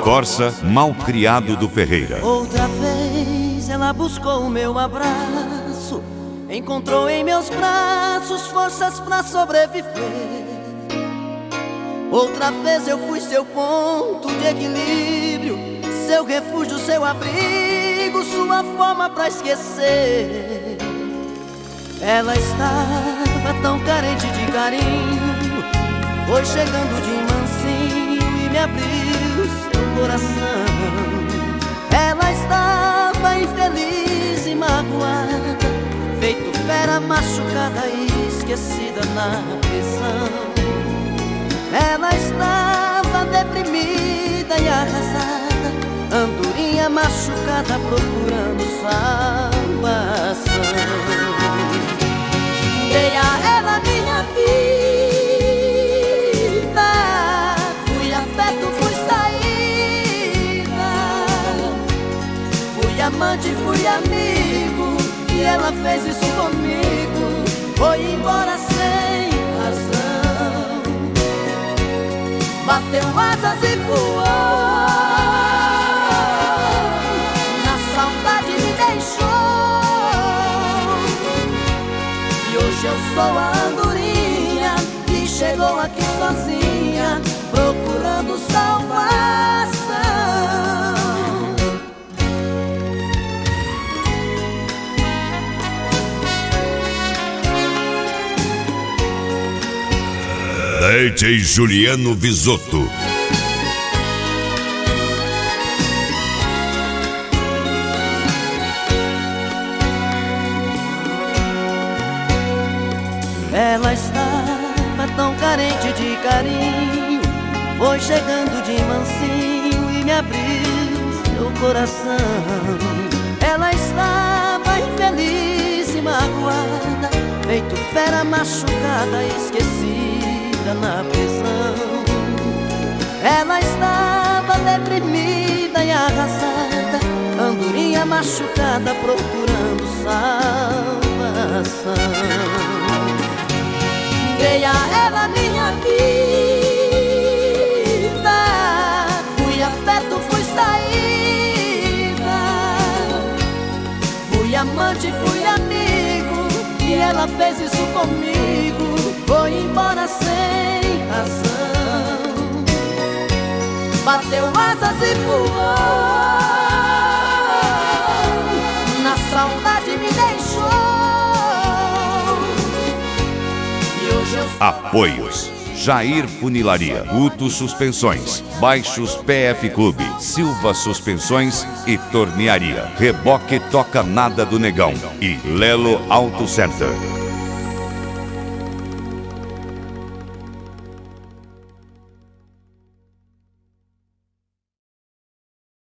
Corsa, Malcriado do Ferreira. Outra vez ela buscou o meu abraço, encontrou em meus braços forças pra sobreviver. Outra vez eu fui seu ponto de equilíbrio, seu refúgio, seu abrigo, sua forma pra esquecer. Ela estava tão carente de carinho, foi chegando de mansinho e me abriu seu coração. Ela estava infeliz e magoada, feito fera machucada e esquecida na prisão. Ela estava deprimida e arrasada, andorinha machucada procurando salvação. Dei a ela minha vida, fui afeto, fui saída, fui amante, fui amigo, e ela fez isso comigo, foi embora sem razão. Bateu asas e voou, na saudade me deixou. E hoje eu sou a andorinha que chegou aqui sozinha, procurando salvação. DJ Juliano Visotto. Ela estava tão carente de carinho, foi chegando de mansinho e me abriu seu coração. Ela estava infeliz e magoada, feito fera machucada e esquecida na prisão. Ela estava deprimida e arrasada, andorinha machucada procurando salvação. Dei a ela minha vida, fui afeto, fui saída, fui amante, fui amigo, e ela fez isso comigo, foi embora sem razão. Bateu asas e voou, na saudade me deixou. Apoios: Jair Funilaria, Guto Suspensões, Baixos PF Clube, Silva Suspensões e Tornearia, Reboque Toca Nada do Negão e Lelo Auto Center.